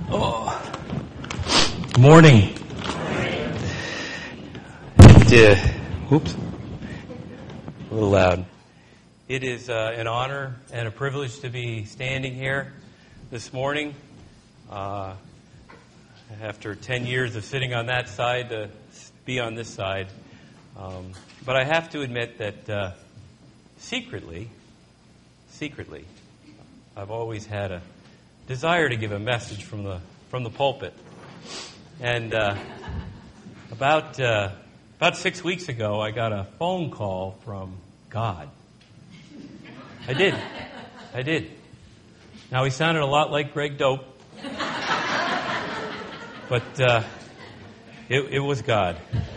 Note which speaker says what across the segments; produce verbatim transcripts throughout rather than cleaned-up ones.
Speaker 1: Oh. Good morning. It, uh, oops, a little loud. It is uh, an honor and a privilege to be standing here this morning. Uh, after ten years of sitting on that side, to be on this side. Um, but I have to admit that uh, secretly, secretly, I've always had a desire to give a message from the from the pulpit. And uh, about uh, about six weeks ago, I got a phone call from God. I did. I did. Now, he sounded a lot like Greg Dope. But uh, it, it was God.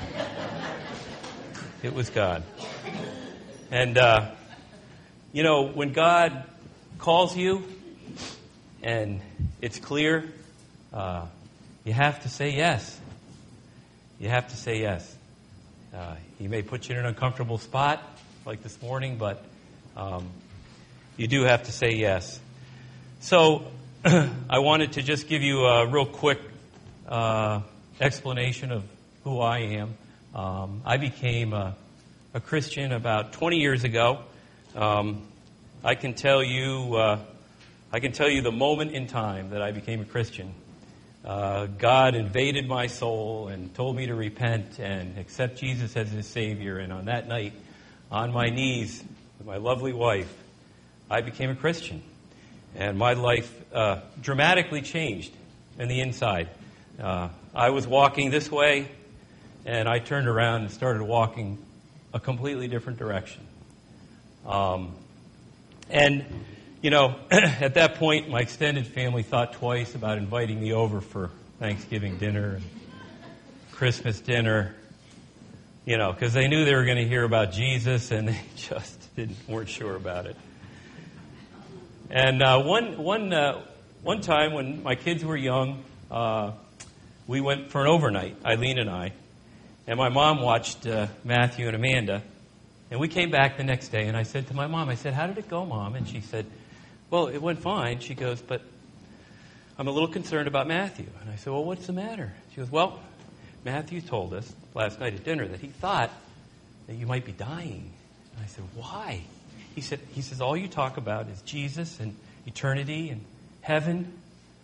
Speaker 1: It was God. And, uh, you know, when God calls you and it's clear, uh, you have to say yes. You have to say yes. Uh, he may put you in an uncomfortable spot, like this morning, but um, you do have to say yes. So I wanted to just give you a real quick uh, explanation of who I am. Um, I became a, a Christian about twenty years ago. Um, I can tell you, uh, I can tell you the moment in time that I became a Christian. Uh, God invaded my soul and told me to repent and accept Jesus as his Savior. And on that night, on my knees with my lovely wife, I became a Christian. And my life uh, dramatically changed in the inside. Uh, I was walking this way, and I turned around and started walking a completely different direction. Um, and, you know, at that point, my extended family thought twice about inviting me over for Thanksgiving dinner and Christmas dinner, you know, because they knew they were going to hear about Jesus, and they just didn't weren't sure about it. And uh, one one uh, one time when my kids were young, uh, we went for an overnight, Eileen and I, and my mom watched uh, Matthew and Amanda, and we came back the next day, and I said to my mom, I said, "How did it go, Mom?" And she said, "Well, it went fine." She goes, "But I'm a little concerned about Matthew." And I said, "Well, what's the matter?" She goes, "Well, Matthew told us last night at dinner that he thought that you might be dying." And I said, "Why?" He said, he says, "All you talk about is Jesus and eternity and heaven."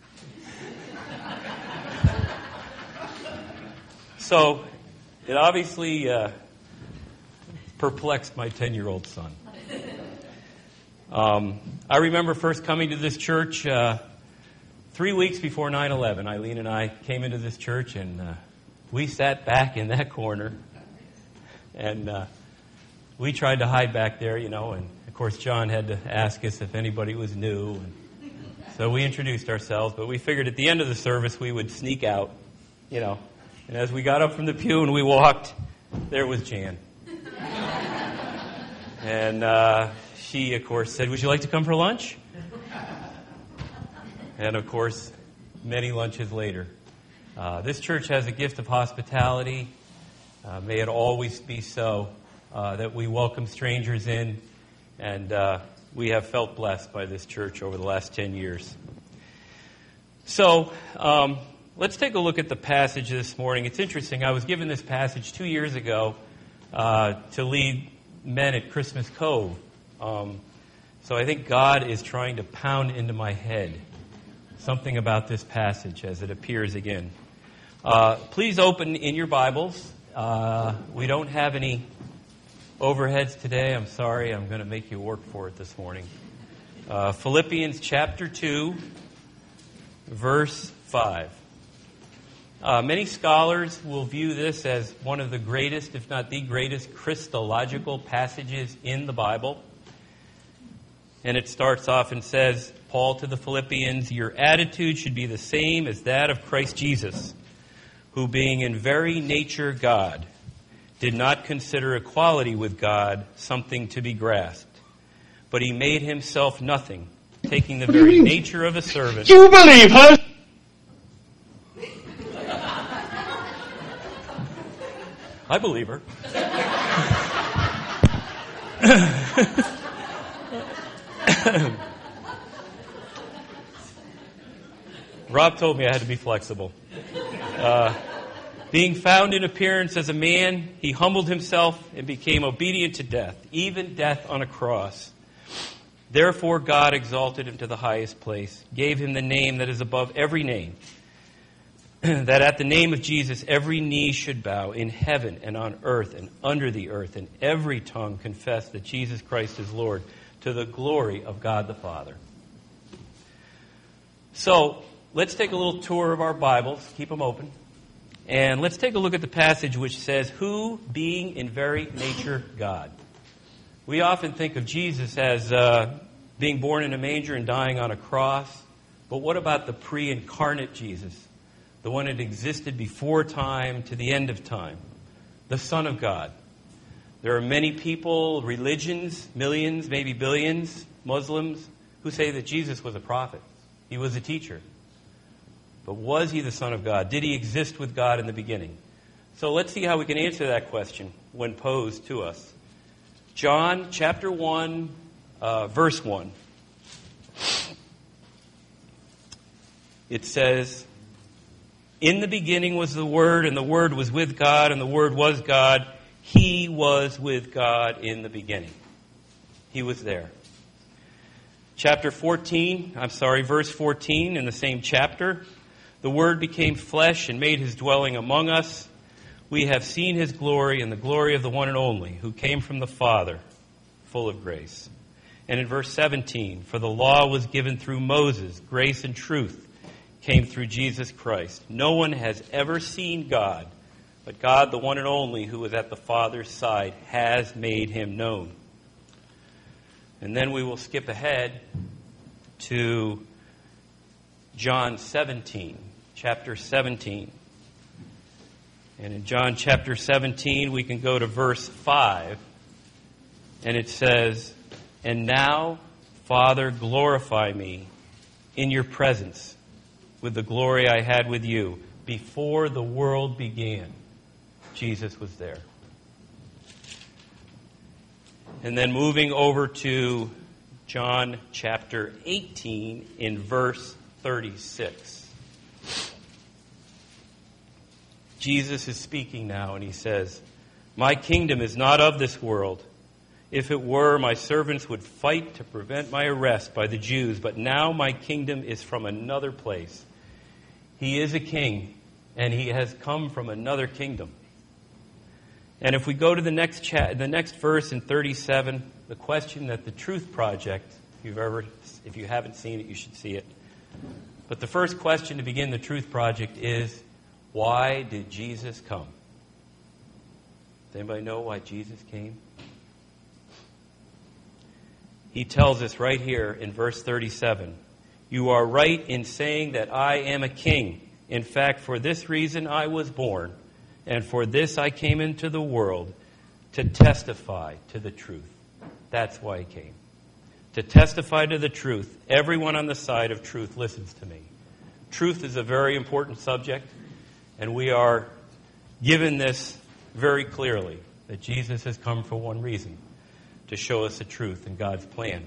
Speaker 1: So it obviously uh, perplexed my ten-year-old son. Um, I remember first coming to this church uh, three weeks before nine eleven. Eileen and I came into this church, and uh, we sat back in that corner, and uh, we tried to hide back there, you know, and of course John had to ask us if anybody was new, and so we introduced ourselves, but we figured at the end of the service we would sneak out, you know, and as we got up from the pew and we walked, there was Jan. And uh, she, of course, said, "Would you like to come for lunch?" And, of course, many lunches later. Uh, this church has a gift of hospitality. Uh, may it always be so, uh, that we welcome strangers in. And uh, we have felt blessed by this church over the last ten years. So um, let's take a look at the passage this morning. It's interesting. I was given this passage two years ago uh, to lead men at Christmas Cove. Um, so I think God is trying to pound into my head something about this passage as it appears again. Uh, please open in your Bibles. Uh, we don't have any overheads today. I'm sorry. I'm going to make you work for it this morning. Uh, Philippians chapter two, verse five. Uh, many scholars will view this as one of the greatest, if not the greatest, Christological passages in the Bible. And it starts off and says, Paul to the Philippians, "Your attitude should be the same as that of Christ Jesus, who being in very nature God, did not consider equality with God something to be grasped, but he made himself nothing, taking the very nature of a servant."
Speaker 2: You believe her?
Speaker 1: I believe her. Rob told me I had to be flexible. Uh, being found in appearance as a man, he humbled himself and became obedient to death, even death on a cross. Therefore God exalted him to the highest place, gave him the name that is above every name, that at the name of Jesus every knee should bow in heaven and on earth and under the earth, and every tongue confess that Jesus Christ is Lord, to the glory of God the Father. So, let's take a little tour of our Bibles. Keep them open. And let's take a look at the passage which says, who being in very nature God. We often think of Jesus as uh, being born in a manger and dying on a cross. But what about the pre-incarnate Jesus? The one that existed before time to the end of time. The Son of God. There are many people, religions, millions, maybe billions, Muslims, who say that Jesus was a prophet. He was a teacher. But was he the Son of God? Did he exist with God in the beginning? So let's see how we can answer that question when posed to us. John chapter one, uh, verse one. It says, in the beginning was the Word, and the Word was with God, and the Word was God. He was with God in the beginning. He was there. Chapter fourteen, I'm sorry, verse fourteen in the same chapter. The Word became flesh and made his dwelling among us. We have seen his glory and the glory of the one and only, who came from the Father, full of grace. And in verse seventeen, for the law was given through Moses, grace and truth came through Jesus Christ. No one has ever seen God, but God, the one and only, who is at the Father's side, has made him known. And then we will skip ahead to John seventeen, chapter seventeen. And in John chapter seventeen, we can go to verse five. And it says, and now, Father, glorify me in your presence with the glory I had with you. Before the world began, Jesus was there. And then moving over to John chapter eighteen in verse thirty-six. Jesus is speaking now, and he says, my kingdom is not of this world. If it were, my servants would fight to prevent my arrest by the Jews, but now my kingdom is from another place. He is a king, and he has come from another kingdom. And if we go to the next cha- the next verse in thirty-seven, the question that the Truth Project, if you've ever, if you haven't seen it, you should see it. But the first question to begin the Truth Project is, why did Jesus come? Does anybody know why Jesus came? He tells us right here in verse thirty-seven, you are right in saying that I am a king. In fact, for this reason I was born, and for this I came into the world, to testify to the truth. That's why he came. To testify to the truth. Everyone on the side of truth listens to me. Truth is a very important subject, and we are given this very clearly, that Jesus has come for one reason, to show us the truth and God's plan.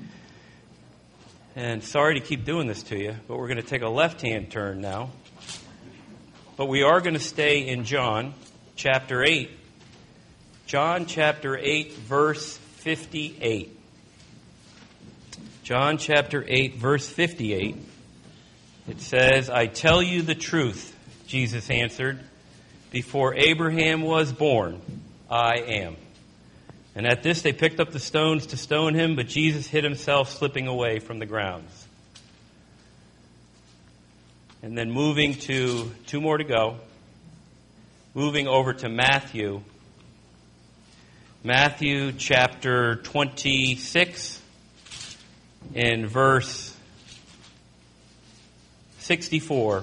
Speaker 1: And sorry to keep doing this to you, but we're going to take a left-hand turn now. But we are going to stay in John chapter eight. John chapter eight, verse fifty-eight. John chapter eight, verse fifty-eight. It says, I tell you the truth, Jesus answered. Before Abraham was born, I am. And at this they picked up the stones to stone him, but Jesus hid himself, slipping away from the grounds. And then moving to, two more to go, moving over to Matthew. Matthew chapter twenty-six, in verse sixty-four.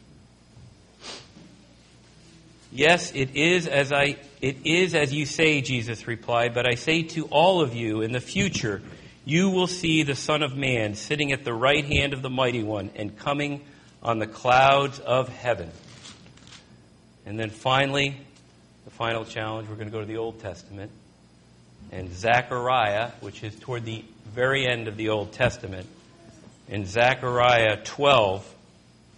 Speaker 1: Yes, it is as I it is as you say, Jesus replied, but I say to all of you, in the future you will see the Son of Man sitting at the right hand of the Mighty One and coming on the clouds of heaven. And then finally, the final challenge, we're going to go to the Old Testament. And Zechariah, which is toward the very end of the Old Testament, in Zechariah twelve,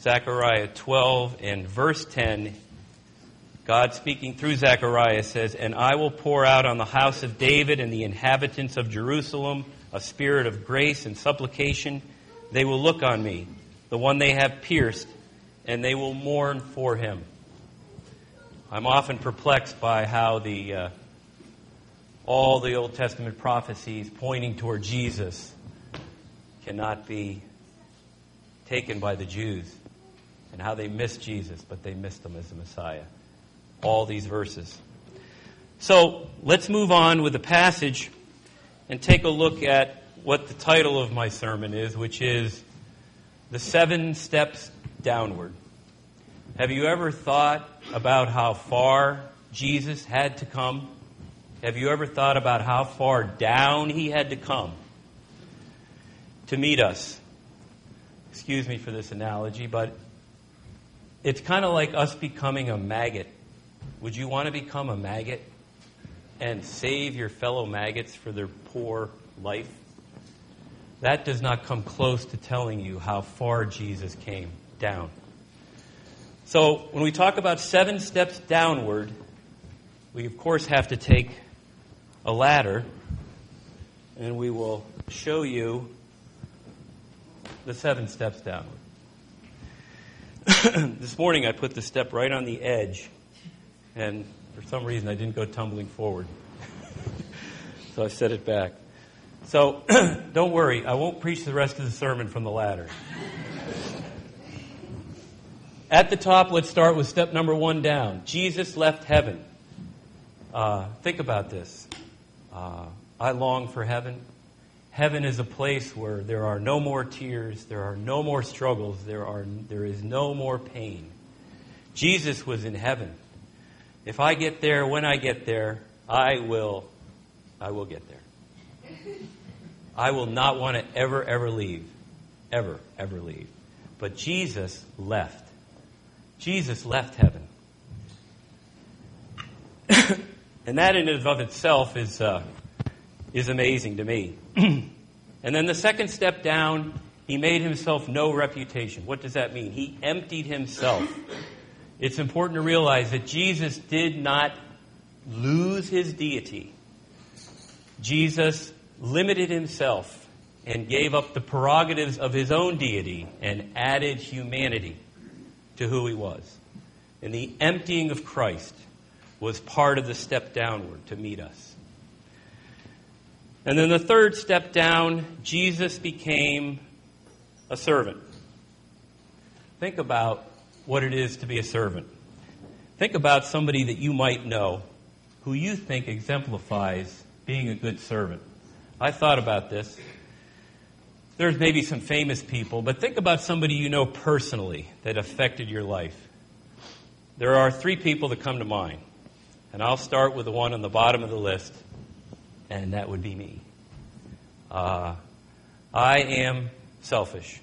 Speaker 1: Zechariah twelve and verse ten, God speaking through Zechariah says, "And I will pour out on the house of David and the inhabitants of Jerusalem a spirit of grace and supplication. They will look on me, the one they have pierced, and they will mourn for him." I'm often perplexed by how the uh, all the Old Testament prophecies pointing toward Jesus cannot be taken by the Jews, and how they missed Jesus, but they missed him as the Messiah. All these verses. So let's move on with the passage and take a look at what the title of my sermon is, which is The Seven Steps Downward. Have you ever thought about how far Jesus had to come? Have you ever thought about how far down he had to come to meet us? Excuse me for this analogy, but it's kind of like us becoming a maggot. Would you want to become a maggot and save your fellow maggots for their poor life? That does not come close to telling you how far Jesus came down. So when we talk about seven steps downward, we of course have to take a ladder, and we will show you the seven steps downward. This morning I put the step right on the edge, and for some reason I didn't go tumbling forward. So I set it back. So don't worry, I won't preach the rest of the sermon from the ladder. At the top, let's start with step number one down. Jesus left heaven. Uh, think about this. Uh, I long for heaven. Heaven is a place where there are no more tears, there are no more struggles, there are there is no more pain. Jesus was in heaven. If I get there, when I get there, I will, I will get there. I will not want to ever, ever leave. Ever, ever leave. But Jesus left. Jesus left heaven. And that in and of itself is uh, is amazing to me. And then the second step down, he made himself no reputation. What does that mean? He emptied himself. It's important to realize that Jesus did not lose his deity. Jesus limited himself and gave up the prerogatives of his own deity and added humanity to who he was. And the emptying of Christ was part of the step downward to meet us. And then the third step down, Jesus became a servant. Think about what it is to be a servant. Think about somebody that you might know who you think exemplifies being a good servant. I thought about this. There's maybe some famous people, but think about somebody you know personally that affected your life. There are three people that come to mind, and I'll start with the one on the bottom of the list, and that would be me. Uh, I am selfish.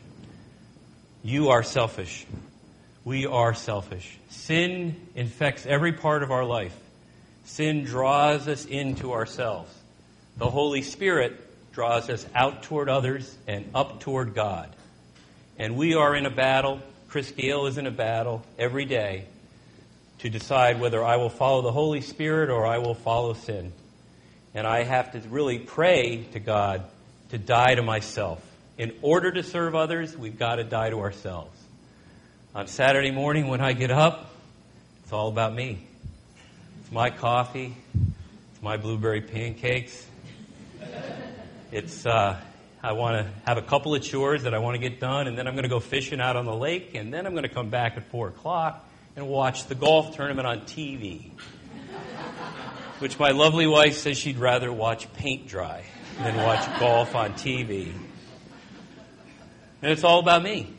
Speaker 1: You are selfish. We are selfish. Sin infects every part of our life. Sin draws us into ourselves. The Holy Spirit draws us out toward others and up toward God. And we are in a battle. Chris Gale is in a battle every day to decide whether I will follow the Holy Spirit or I will follow sin. And I have to really pray to God to die to myself. In order to serve others, we've got to die to ourselves. On Saturday morning when I get up, it's all about me. It's my coffee. It's my blueberry pancakes. It's uh, I want to have a couple of chores that I want to get done, and then I'm going to go fishing out on the lake, and then I'm going to come back at four o'clock and watch the golf tournament on T V, which my lovely wife says she'd rather watch paint dry than watch golf on T V. And it's all about me.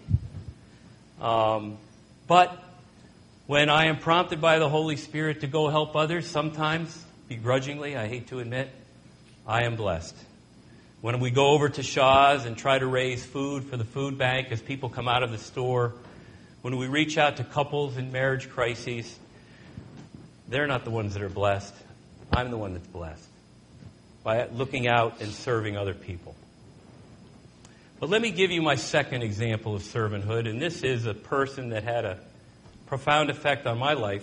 Speaker 1: Um, but when I am prompted by the Holy Spirit to go help others, sometimes, begrudgingly, I hate to admit, I am blessed. When we go over to Shaw's and try to raise food for the food bank as people come out of the store, when we reach out to couples in marriage crises, they're not the ones that are blessed. I'm the one that's blessed by looking out and serving other people. But let me give you my second example of servanthood, and this is a person that had a profound effect on my life.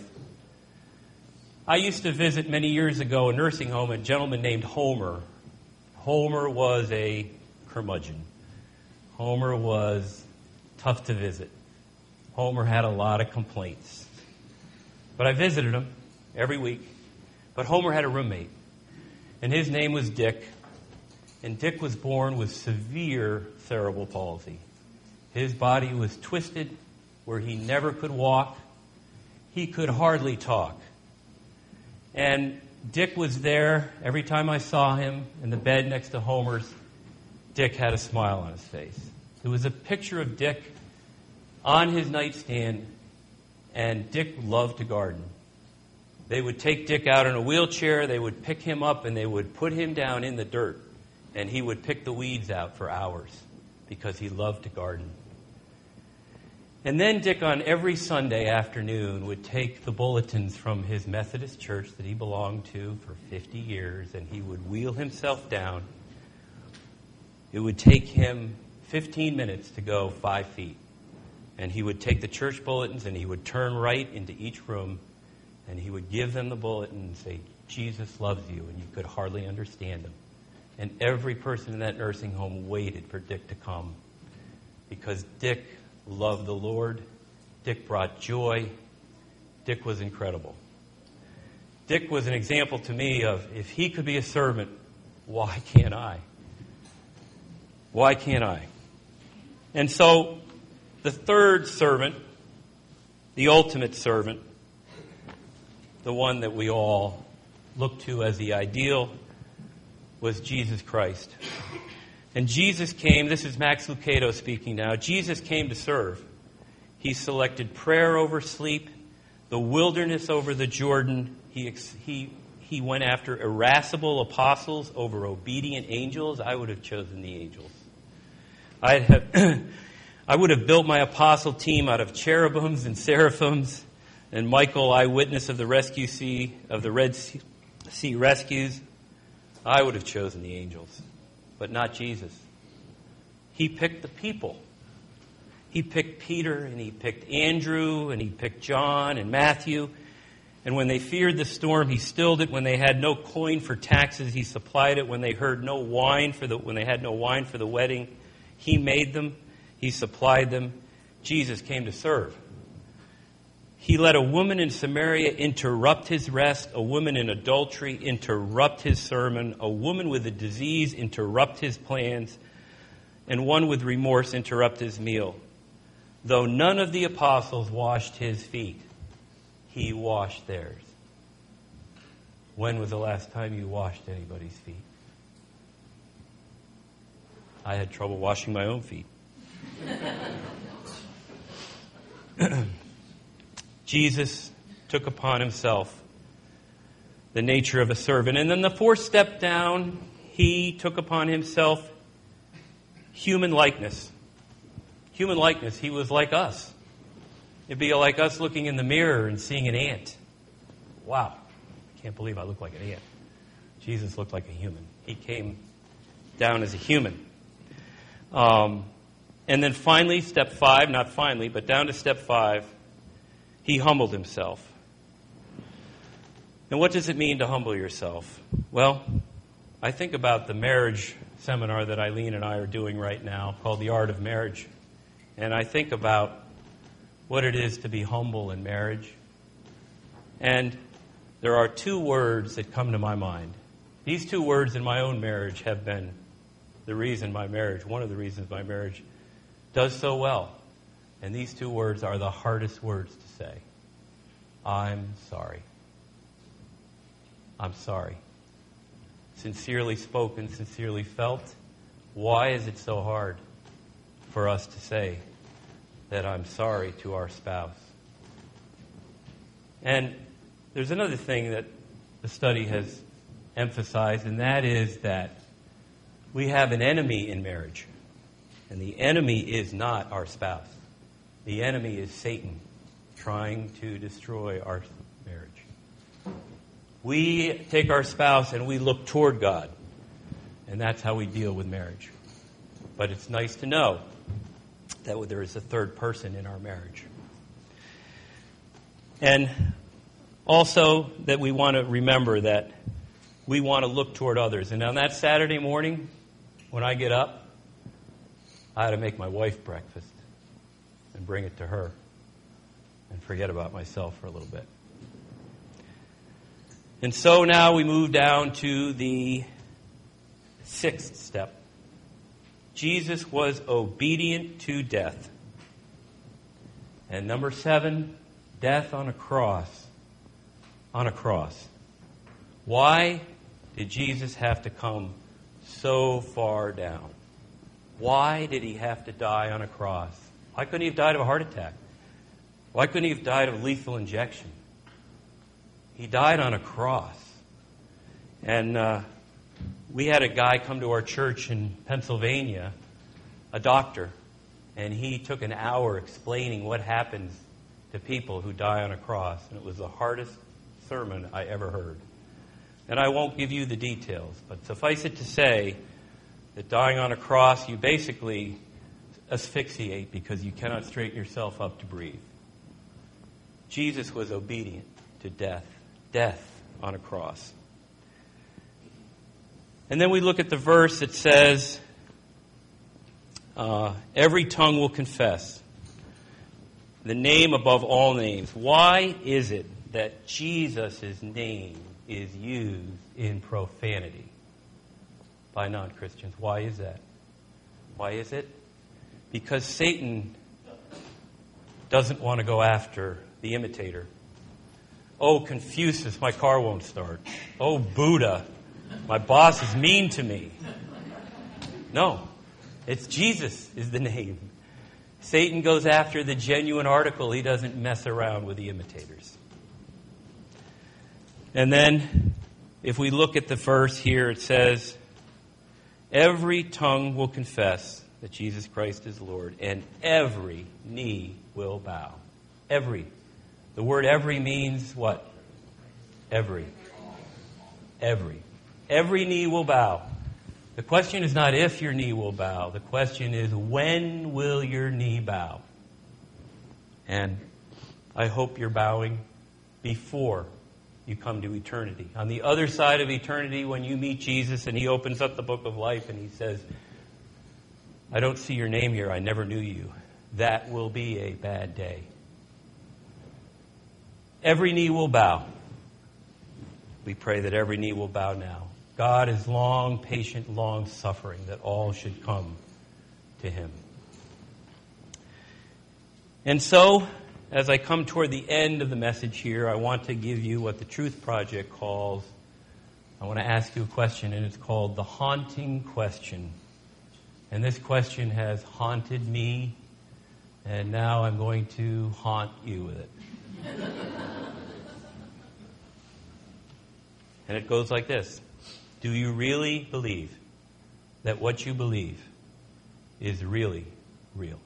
Speaker 1: I used to visit many years ago a nursing home, a gentleman named Homer. Homer was a curmudgeon. Homer was tough to visit. Homer had a lot of complaints. But I visited him every week. But Homer had a roommate, and his name was Dick. And Dick was born with severe cerebral palsy. His body was twisted where he never could walk. He could hardly talk. And Dick was there every time I saw him in the bed next to Homer's. Dick had a smile on his face. There was a picture of Dick on his nightstand, and Dick loved to garden. They would take Dick out in a wheelchair, they would pick him up, and they would put him down in the dirt, and he would pick the weeds out for hours because he loved to garden. And then Dick, on every Sunday afternoon, would take the bulletins from his Methodist church that he belonged to for fifty years, and he would wheel himself down. It would take him fifteen minutes to go five feet. And he would take the church bulletins and he would turn right into each room, and he would give them the bulletin and say, "Jesus loves you," and you could hardly understand him. And every person in that nursing home waited for Dick to come because Dick loved the Lord. Dick brought joy. Dick was incredible. Dick was an example to me of, if he could be a servant, why can't I? Why can't I? And so the third servant, the ultimate servant, the one that we all look to as the ideal, was Jesus Christ. And Jesus came, this is Max Lucado speaking now, Jesus came to serve. He selected prayer over sleep, the wilderness over the Jordan. He, he, he went after irascible apostles over obedient angels. I would have chosen the angels. I'd have, I would have built my apostle team out of cherubims and seraphims, and Michael, eyewitness of the rescue sea, of the Red Sea, sea rescues. I would have chosen the angels, but not Jesus. He picked the people. He picked Peter, and he picked Andrew, and he picked John and Matthew. And when they feared the storm, he stilled it. When they had no coin for taxes, he supplied it. When they heard no wine for the when they had no wine for the wedding, he made them. He supplied them. Jesus came to serve. He let a woman in Samaria interrupt his rest, a woman in adultery interrupt his sermon, a woman with a disease interrupt his plans, and one with remorse interrupt his meal. Though none of the apostles washed his feet, he washed theirs. When was the last time you washed anybody's feet? I had trouble washing my own feet. Jesus took upon himself the nature of a servant. And then the fourth step down, he took upon himself human likeness. Human likeness. He was like us. It'd be like us looking in the mirror and seeing an ant. Wow, I can't believe I look like an ant. Jesus looked like a human. He came down as a human. Um, and then finally, step five, not finally, but down to step five, he humbled himself. And what does it mean to humble yourself? Well, I think about the marriage seminar that Eileen and I are doing right now called The Art of Marriage. And I think about what it is to be humble in marriage. And there are two words that come to my mind. These two words in my own marriage have been the reason my marriage, one of the reasons my marriage does so well. And these two words are the hardest words to say. I'm sorry. I'm sorry. Sincerely spoken, sincerely felt. Why is it so hard for us to say that I'm sorry to our spouse? And there's another thing that the study has emphasized, and that is that we have an enemy in marriage. And the enemy is not our spouse. The enemy is Satan trying to destroy our marriage. We take our spouse and we look toward God. And that's how we deal with marriage. But it's nice to know that there is a third person in our marriage. And also that we want to remember that we want to look toward others. And on that Saturday morning, when I get up, I had to make my wife breakfast and bring it to her and forget about myself for a little bit. And so now we move down to the sixth step. Jesus was obedient to death. And number seven, death on a cross. On a cross. Why did Jesus have to come so far down? Why did he have to die on a cross? Why couldn't he have died of a heart attack? Why couldn't he have died of lethal injection? He died on a cross. And uh, we had a guy come to our church in Pennsylvania, a doctor, and he took an hour explaining what happens to people who die on a cross. And it was the hardest sermon I ever heard. And I won't give you the details, but suffice it to say that dying on a cross, you basically asphyxiate because you cannot straighten yourself up to breathe. Jesus was obedient to death. Death on a cross. And then we look at the verse that says, uh, every tongue will confess the name above all names. Why is it that Jesus' name is used in profanity by non-Christians? Why is that? Why is it? Because Satan doesn't want to go after the imitator. Oh, Confucius, my car won't start. Oh, Buddha, my boss is mean to me. No, it's Jesus is the name. Satan goes after the genuine article. He doesn't mess around with the imitators. And then, if we look at the verse here, it says, every tongue will confess that Jesus Christ is Lord, and every knee will bow. Every. The word every means what? Every. Every. Every knee will bow. The question is not if your knee will bow. The question is, when will your knee bow? And I hope you're bowing before you come to eternity. On the other side of eternity, when you meet Jesus and he opens up the book of life and he says, I don't see your name here. I never knew you. That will be a bad day. Every knee will bow. We pray that every knee will bow now. God is long, patient, long suffering, that all should come to him. And so, as I come toward the end of the message here, I want to give you what the Truth Project calls, I want to ask you a question, and it's called the haunting question. And this question has haunted me, and now I'm going to haunt you with it. And it goes like this. Do you really believe that what you believe is really real?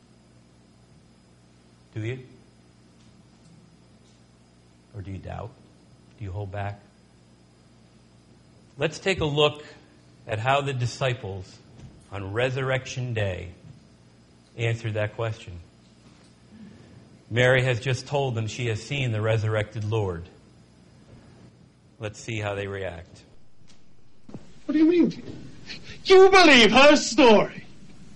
Speaker 1: Do you? Or do you doubt? Do you hold back? Let's take a look at how the disciples on Resurrection Day answered that question. Mary has just told them she has seen the resurrected Lord. Let's see how they react.
Speaker 2: What do you mean? You believe her story?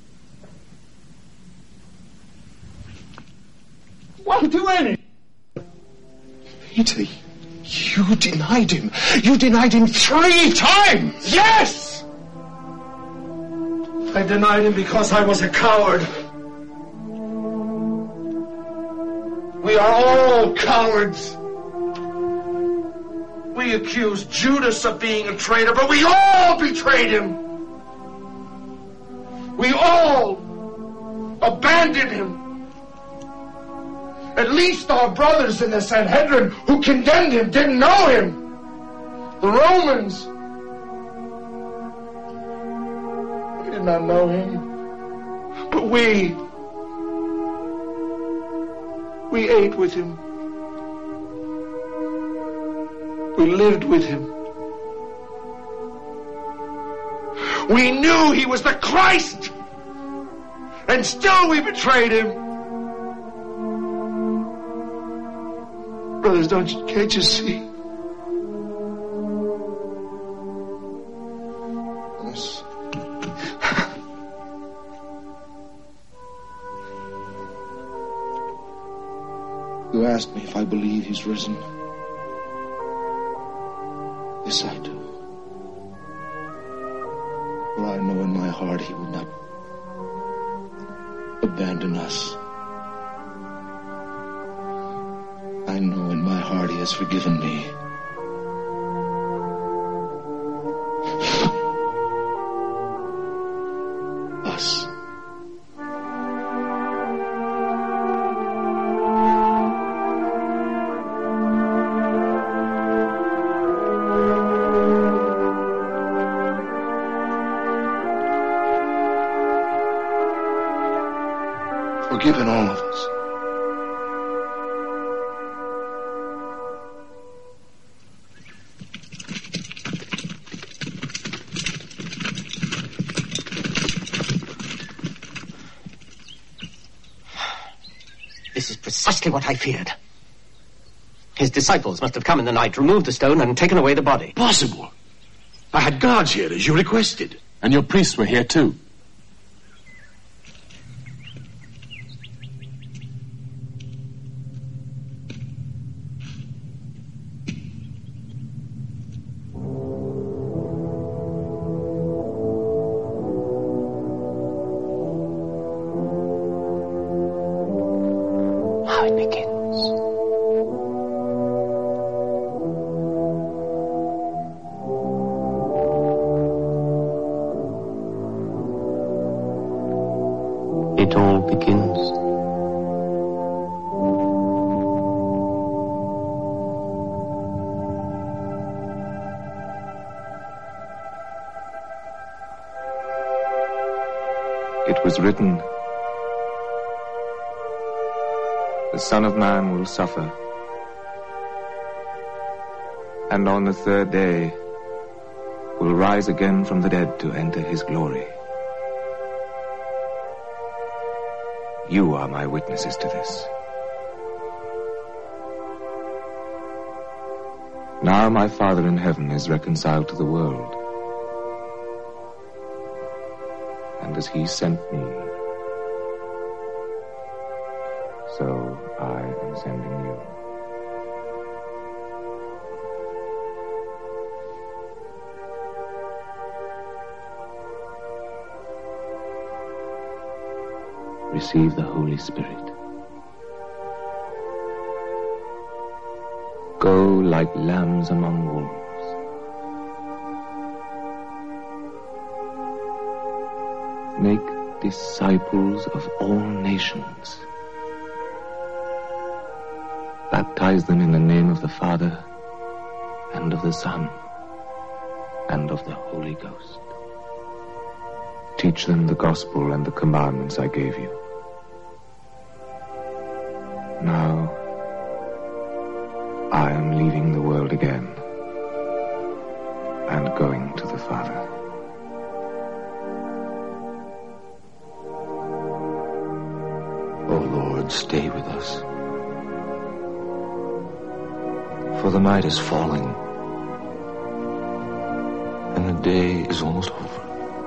Speaker 2: Won't do anything. Peter, you denied him. You denied him three times. Yes! I denied him because I was a coward. We are all cowards. We accused Judas of being a traitor, but we all betrayed him. We all abandoned him. At least our brothers in the Sanhedrin who condemned him didn't know him. The Romans, we did not know him. But we, we ate with him. We lived with him. We knew he was the Christ. And still we betrayed him. Brothers, don't you, can't you see? Yes. You asked me if I believe he's risen. Yes, I do. For I know in my heart he will not abandon us. I know in my heart he has forgiven me. Us. Forgiven all of us.
Speaker 3: This is precisely what I feared. His disciples must have come in the night, removed the stone, and taken away the body.
Speaker 4: Possible. I had guards here, as you requested.
Speaker 5: And your priests were here too.
Speaker 3: It all begins.
Speaker 6: It was written, the Son of Man will suffer, and on the third day will rise again from the dead to enter his glory. You are my witnesses to this. Now my Father in heaven is reconciled to the world, and as he sent me, so I am sending you. Receive the Holy Spirit. Go like lambs among wolves. Make disciples of all nations. Baptize them in the name of the Father, and of the Son, and of the Holy Ghost. Teach them the gospel and the commandments I gave you. Now, I am leaving the world again and going to the Father.
Speaker 7: O Lord, stay with us. For the night is falling, and the day is almost over.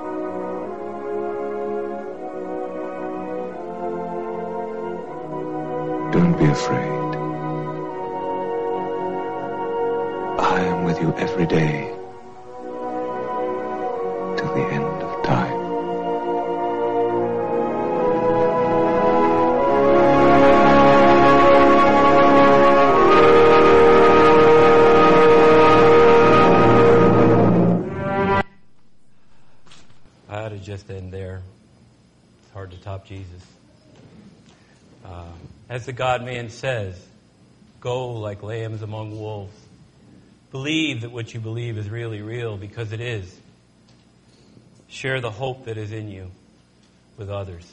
Speaker 6: Don't be afraid. I am with you every day till the end of time.
Speaker 1: I ought to just end there. It's hard to top Jesus. Uh, as the God-man says, go like lambs among wolves. Believe that what you believe is really real, because it is. Share the hope that is in you with others.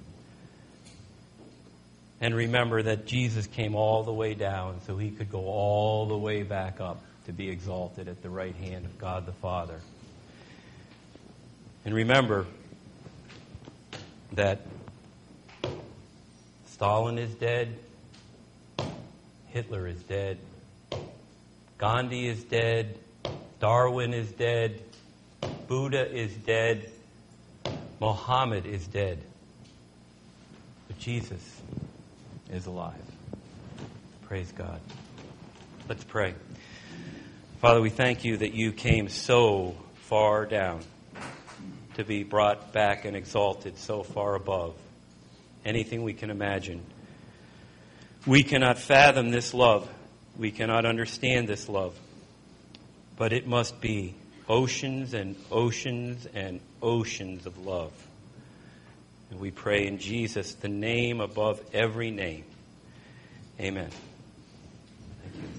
Speaker 1: And remember that Jesus came all the way down so he could go all the way back up to be exalted at the right hand of God the Father. And remember that Stalin is dead. Hitler is dead. Gandhi is dead. Darwin is dead. Buddha is dead. Mohammed is dead. But Jesus is alive. Praise God. Let's pray. Father, we thank you that you came so far down to be brought back and exalted so far above anything we can imagine. We cannot fathom this love. We cannot understand this love. But it must be oceans and oceans and oceans of love. And we pray in Jesus, the name above every name. Amen.